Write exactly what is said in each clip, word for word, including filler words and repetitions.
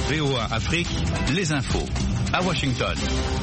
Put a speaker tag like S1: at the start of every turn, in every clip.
S1: V O A Afrique, les infos. À Washington.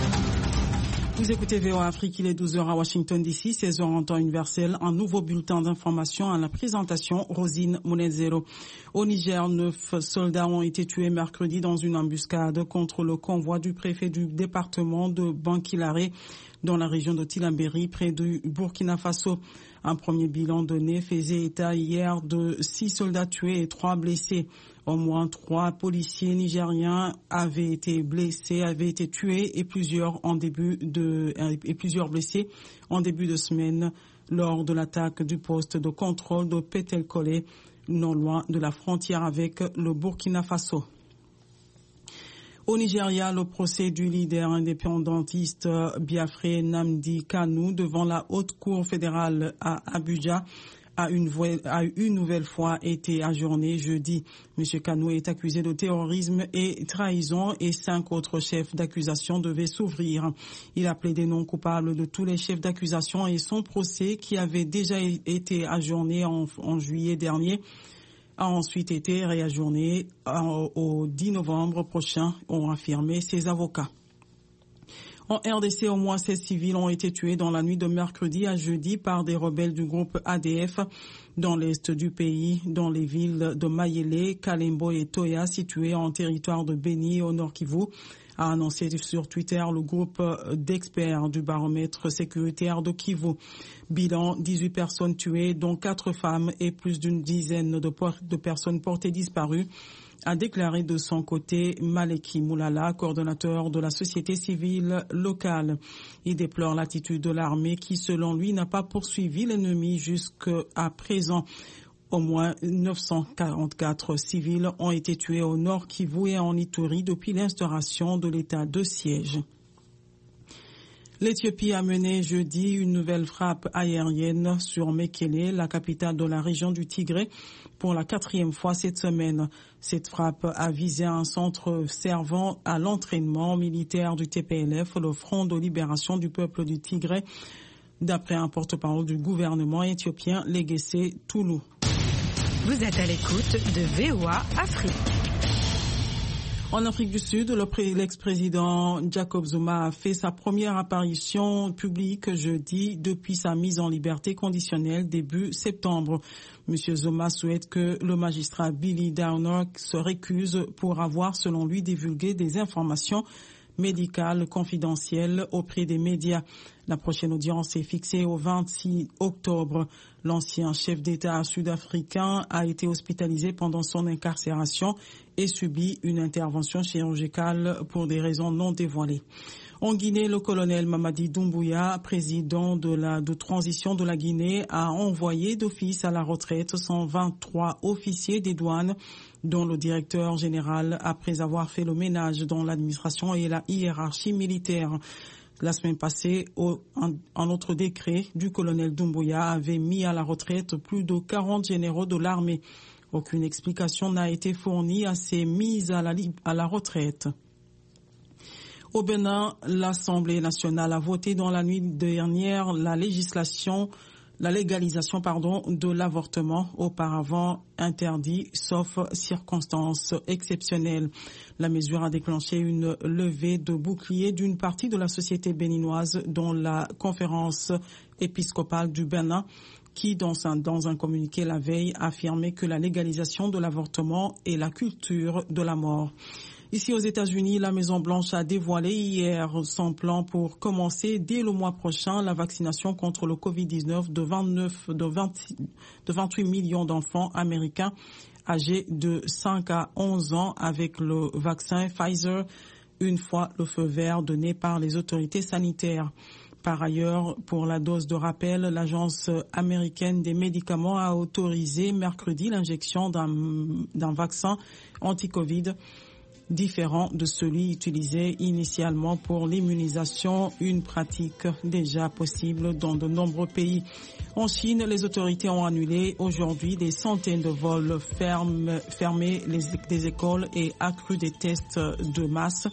S2: Vous écoutez V O A Afrique, il est douze heures à Washington D C, seize heures en temps universel. Un nouveau bulletin d'information à la présentation, Rosine Monezero. Au Niger, neuf soldats ont été tués mercredi dans une embuscade contre le convoi du préfet du département de Bankilare dans la région de Tilaberi, près du Burkina Faso. Un premier bilan donné faisait état hier de six soldats tués et trois blessés. Au moins trois policiers nigériens avaient été blessés, avaient été tués et plusieurs en début de et plusieurs blessés en début de semaine lors de l'attaque du poste de contrôle de Petelkole, non loin de la frontière avec le Burkina Faso. Au Nigeria, le procès du leader indépendantiste Biafré Nnamdi Kanu devant la haute cour fédérale à Abuja a une, a une nouvelle fois été ajourné jeudi. M. Kanu est accusé de terrorisme et trahison et cinq autres chefs d'accusation devaient s'ouvrir. Il a plaidé non coupable de tous les chefs d'accusation et son procès, qui avait déjà été ajourné en, en juillet dernier, a ensuite été réajourné au dix novembre prochain, ont affirmé ses avocats. En R D C, au moins seize civils ont été tués dans la nuit de mercredi à jeudi par des rebelles du groupe A D F dans l'est du pays, dans les villes de Mayele, Kalembo et Toya, situées en territoire de Beni au Nord Kivu, a annoncé sur Twitter le groupe d'experts du baromètre sécuritaire de Kivu. Bilan, dix-huit personnes tuées, dont quatre femmes et plus d'une dizaine de, de personnes portées disparues, a déclaré de son côté Maleki Moulala, coordonnateur de la société civile locale. Il déplore l'attitude de l'armée qui, selon lui, n'a pas poursuivi l'ennemi jusqu'à présent. Au moins neuf cent quarante-quatre civils ont été tués au Nord Kivu et en Ituri depuis l'instauration de l'état de siège. L'Éthiopie a mené jeudi une nouvelle frappe aérienne sur Mekele, la capitale de la région du Tigré, pour la quatrième fois cette semaine. Cette frappe a visé un centre servant à l'entraînement militaire du T P L F, le Front de libération du peuple du Tigré, d'après un porte-parole du gouvernement éthiopien, Legesse Tulu.
S3: Vous êtes à l'écoute de V O A Afrique.
S2: En Afrique du Sud, l'ex-président Jacob Zuma a fait sa première apparition publique jeudi depuis sa mise en liberté conditionnelle début septembre. Monsieur Zuma souhaite que le magistrat Billy Downer se récuse pour avoir, selon lui, divulgué des informations médicales confidentielles auprès des médias. La prochaine audience est fixée au vingt-six octobre. L'ancien chef d'État sud-africain a été hospitalisé pendant son incarcération et subit une intervention chirurgicale pour des raisons non dévoilées. En Guinée, le colonel Mamadi Doumbouya, président de la de transition de la Guinée, a envoyé d'office à la retraite cent vingt-trois officiers des douanes, dont le directeur général, après avoir fait le ménage dans l'administration et la hiérarchie militaire. La semaine passée, un, un autre décret du colonel Doumbouya avait mis à la retraite plus de quarante généraux de l'armée. Aucune explication n'a été fournie à ces mises à la, à la retraite. Au Bénin, l'Assemblée nationale a voté dans la nuit dernière la législation, la légalisation, pardon, de l'avortement, auparavant interdit, sauf circonstances exceptionnelles. La mesure a déclenché une levée de bouclier d'une partie de la société béninoise, dont la conférence épiscopale du Bénin, qui, dans un, dans un communiqué la veille, a affirmé que la légalisation de l'avortement est la culture de la mort. Ici aux États-Unis, la Maison-Blanche a dévoilé hier son plan pour commencer dès le mois prochain la vaccination contre le covid dix-neuf de vingt-neuf, de vingt, de vingt-huit millions d'enfants américains âgés de cinq à onze ans avec le vaccin Pfizer, une fois le feu vert donné par les autorités sanitaires. Par ailleurs, pour la dose de rappel, l'Agence américaine des médicaments a autorisé mercredi l'injection d'un, d'un vaccin anti-Covid différent de celui utilisé initialement pour l'immunisation, une pratique déjà possible dans de nombreux pays. En Chine, les autorités ont annulé aujourd'hui des centaines de vols, ferme, fermé les, des écoles et accru des tests de masse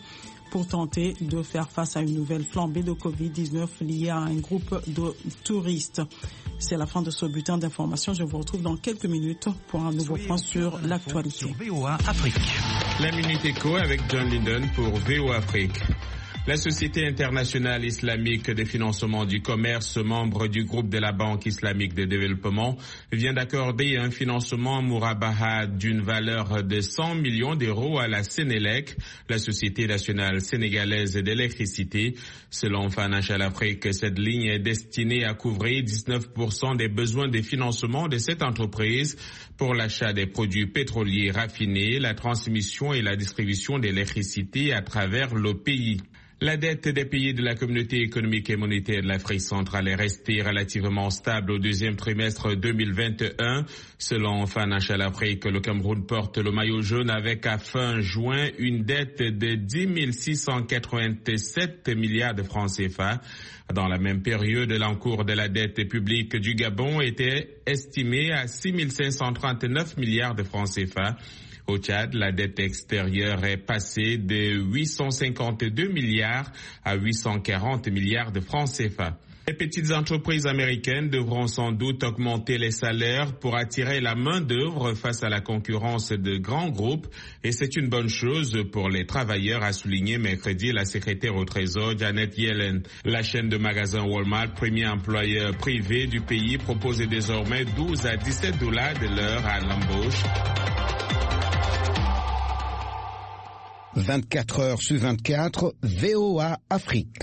S2: pour tenter de faire face à une nouvelle flambée de covid dix-neuf liée à un groupe de touristes. C'est la fin de ce bulletin d'information. Je vous retrouve dans quelques minutes pour un nouveau point sur l'actualité.
S1: Sur V O A Afrique.
S4: La Minute Éco avec John Linden pour V O A Afrique. La Société internationale islamique de financement du commerce, membre du groupe de la Banque islamique de développement, vient d'accorder un financement mourabaha d'une valeur de cent millions d'euros à la Sénélec, la Société nationale sénégalaise d'électricité. Selon Financial Afrique, cette ligne est destinée à couvrir dix-neuf pour cent des besoins de financement de cette entreprise pour l'achat des produits pétroliers raffinés, la transmission et la distribution d'électricité à travers le pays. La dette des pays de la communauté économique et monétaire de l'Afrique centrale est restée relativement stable au deuxième trimestre deux mille vingt et un. Selon Financial Afrique, le Cameroun porte le maillot jaune avec à fin juin une dette de dix mille six cent quatre-vingt-sept milliards de francs C F A. Dans la même période, l'encours de la dette publique du Gabon était estimé à six mille cinq cent trente-neuf milliards de francs C F A. Au Tchad, la dette extérieure est passée de huit cent cinquante-deux milliards à huit cent quarante milliards de francs C F A. Les petites entreprises américaines devront sans doute augmenter les salaires pour attirer la main-d'œuvre face à la concurrence de grands groupes et c'est une bonne chose pour les travailleurs, a souligné mercredi la secrétaire au Trésor Janet Yellen. La chaîne de magasins Walmart, premier employeur privé du pays, propose désormais douze à dix-sept dollars de l'heure à l'embauche.
S5: vingt-quatre heures sur vingt-quatre, V O A Afrique.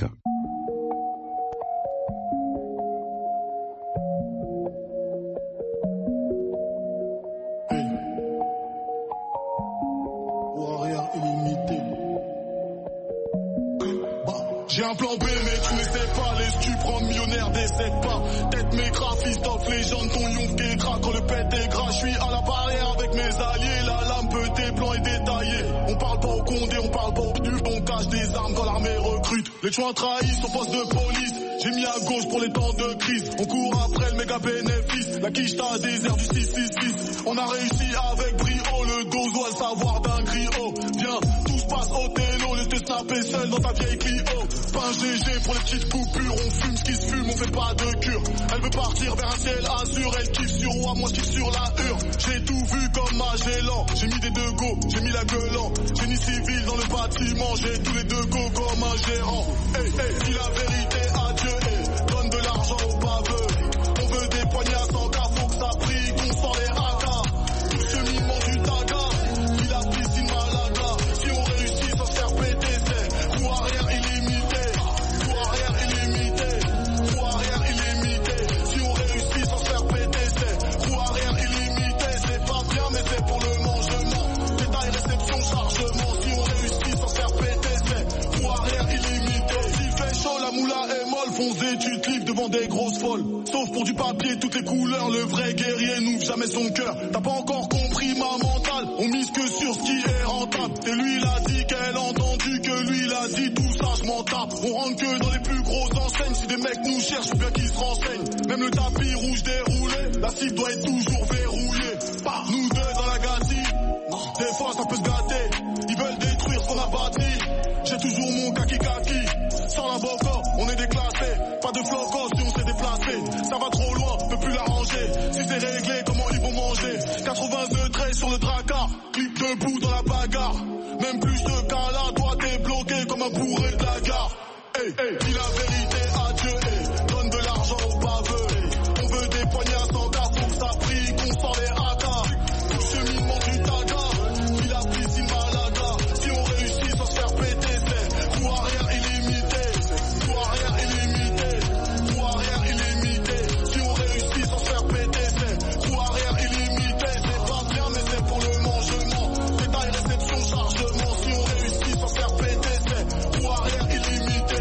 S6: J'ai un plan B, mais tu ne sais pas, les stupes rendent millionnaire, décède pas. Tête mes graphistes, top légende, ton yonf qui craque quand le pète est gras. Je suis à la barrière avec mes alliés, la lame peut blanc et détaillé. On parle pas au condé, on parle pas au nu, on cache des armes quand l'armée recrute. Les chouins trahissent au poste de police, j'ai mis à gauche pour les temps de crise. On court après le méga bénéfice, la quiche t'a désert du six six six. On a réussi avec brio, le dos doit le savoir d'un griot. Viens, tout se passe au télo, laisse te snapper seul dans ta vieille Clio. Pas un G G pour les petites coupures, on fume ce qui se fume, on fait pas de cure. Elle veut partir vers un ciel azur, elle kiffe sur roi, moi je kiffe sur la hure. J'ai tout vu comme Magellan, j'ai mis des deux go, j'ai mis la gueule en. Génie civil dans le bâtiment, j'ai tous les deux go comme un gérant. Hey, hey, dis la vérité à Dieu, hey, donne de l'argent aux baveux. On veut des poignées à cent K, faut que ça brille, qu'on sort les haka. Tout cheminement du taga, puis la piscine Malaga. Si on réussit sans se faire péter, c'est roue arrière illimité. Roue arrière illimité, roue arrière illimité. Si on réussit sans se faire péter, c'est roue arrière illimité. C'est pas bien, mais c'est pour le mangement. Détail, réception, chargement. Si on réussit sans se faire péter, c'est roue arrière illimité. S'il fait chaud, la moula est molle, fonce des tu te livres devant des grosses folles. Sauf pour du papier, toutes les couleurs, le vrai guerrier n'ouvre jamais son cœur. T'as pas encore compris ma mentale, on mise que sur ce qui est rentable. Et lui il a dit qu'elle a entendu, que lui il a dit tout ça je m'en tape. On rentre que dans les plus grosses enseignes, si des mecs nous cherchent, faut bien qu'ils se renseignent. Même le tapis rouge déroulé, la cible doit être toujours verrouillée. Bah, nous deux dans la gâtille, des fois ça peut se gâter. Ils veulent détruire ce qu'on a bâti, j'ai toujours mon kaki kaki. Sans la boca, on est déclassé, pas de flocos si on s'est déplacé. Ça va trop loin, peut plus l'arranger. Si c'est réglé, comment ils vont manger? quatre-vingt-deux traits sur le dracard, clip debout dans la bagarre. Même plus de cas là, toi t'es bloqué comme un bourré de la gare. Hey, hey, dis la vérité à Dieu, hey, donne de l'argent aux baveux. Hey. On veut des poignées à cent K, faut que ça brille, qu'on sort les haka. Tout cheminement du taga, puis la piscine Malaga. Si on réussit sans se faire péter, c'est roue arrière illimité. Roue arrière illimité, roue arrière illimité. Si on réussit sans se faire péter, c'est roue arrière illimité. C'est pas bien, mais c'est pour le mangement. Détail, réception, chargement. Si on réussit sans se faire péter, c'est roue arrière illimité.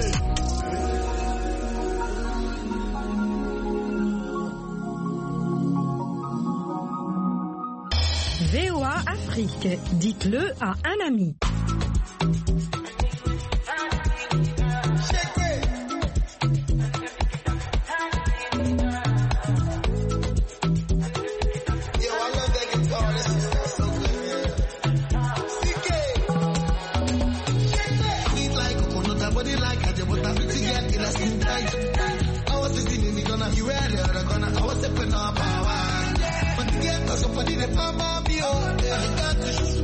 S3: V O A Afrique, dites-le à un ami.